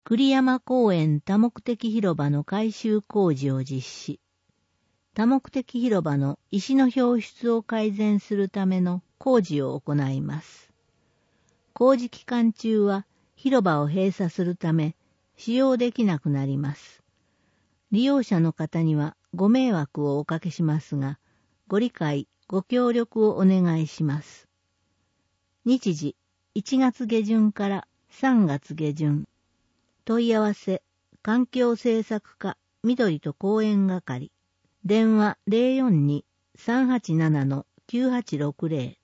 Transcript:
栗山公園多目的広場の改修工事を実施。多目的広場の石の表出を改善するための工事を行います。工事期間中は広場を閉鎖するため使用できなくなります。利用者の方にはご迷惑をおかけしますが、ご理解、ご協力をお願いします。日時1月下旬から3月下旬。問い合わせ、環境政策課緑と公園係。電話 042-387-9860